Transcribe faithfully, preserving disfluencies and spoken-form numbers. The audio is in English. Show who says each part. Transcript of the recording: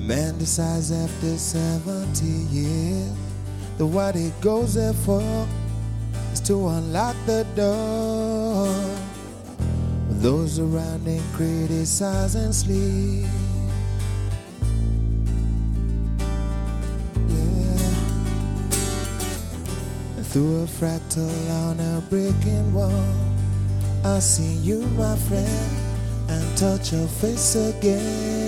Speaker 1: Man decides after seventy years that what he goes there for is to unlock the door. When those around him criticize and sleep, yeah. And through a fractal on a breaking wall, I see you, my friend, and touch your face again.